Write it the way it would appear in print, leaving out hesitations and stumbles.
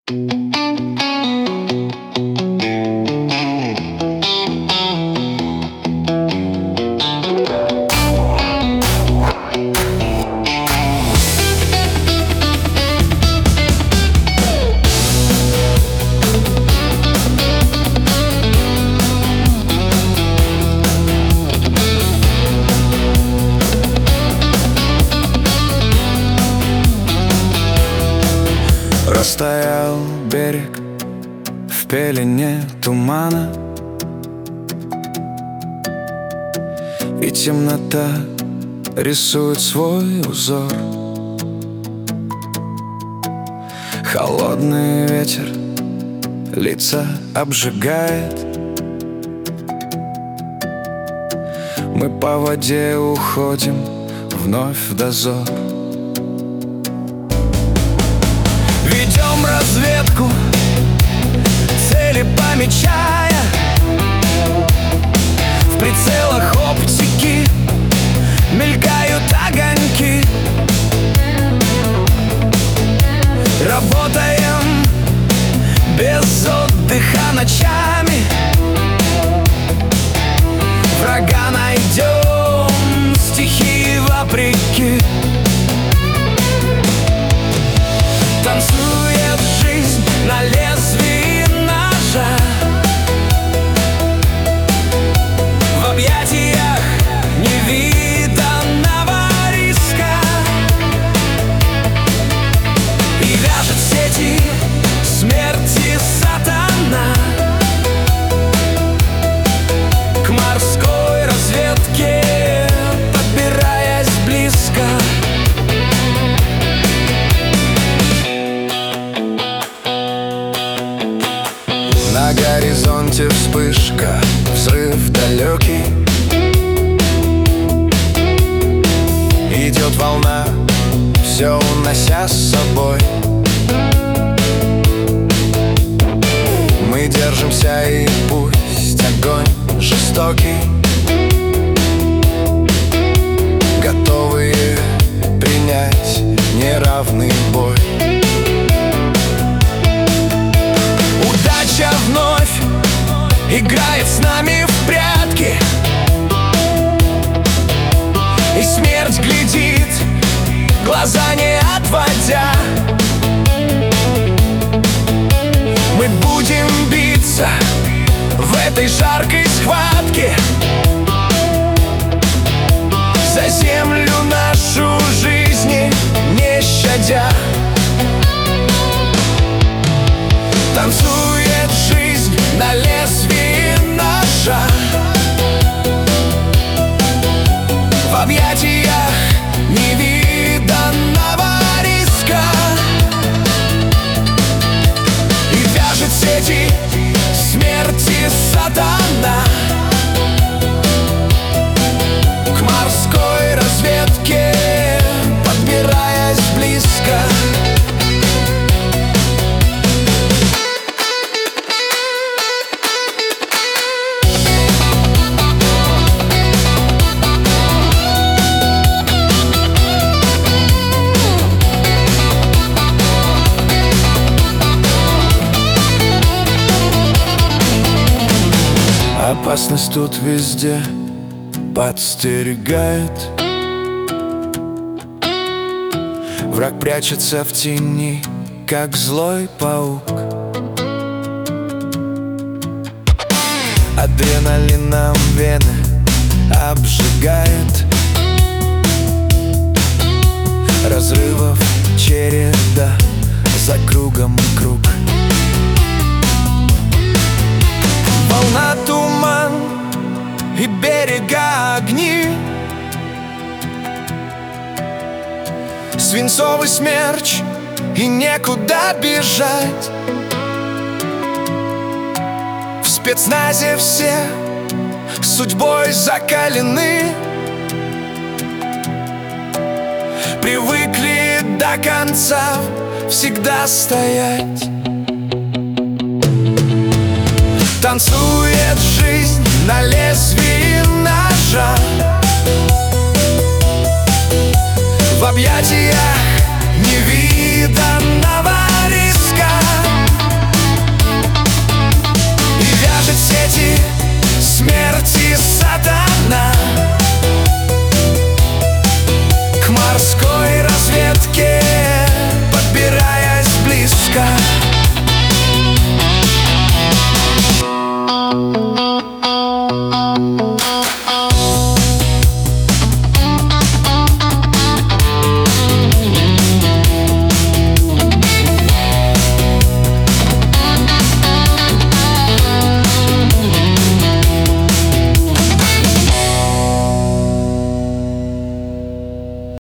Растаял берег в пелене тумана, и темнота рисует свой узор. Холодный ветер лица обжигает. Мы по воде уходим вновь в дозор. Ведем разведку, цели помечая, в прицелах оптики мелькают огоньки. Работаем без отдыха ночами, врага найдем стихии вопреки. Танцует жизнь на лезвии ножа, в объятиях невиданного риска, и вяжет сети смерти сатана. К морской разведке подбираясь близко. На горизонте вспышка, взрыв далекий. Идет волна, все унося с собой. Мы держимся, и пусть огонь жестокий, готовые принять неравный бой. Удача вновь играет с нами в прятки, и смерть глядит, глаза не отводя. Мы будем биться в этой жаркой схватке за землю нашу жизни не щадя. Танцует жизнь на лезвии ножа, в объятиях невиданного риска, и вяжет сети смерти сатана. К морской разведке подбираясь близко. Опасность тут везде подстерегает. Враг прячется в тени, как злой паук. Адреналином вены обжигает. Разрывов череда, за кругом круг. Волна, туман и берега огни, свинцовый смерч, и некуда бежать. В спецназе все судьбой закалены, привыкли до конца всегда стоять. Танцует жизнь на лезвии ножа, в объятиях невиданного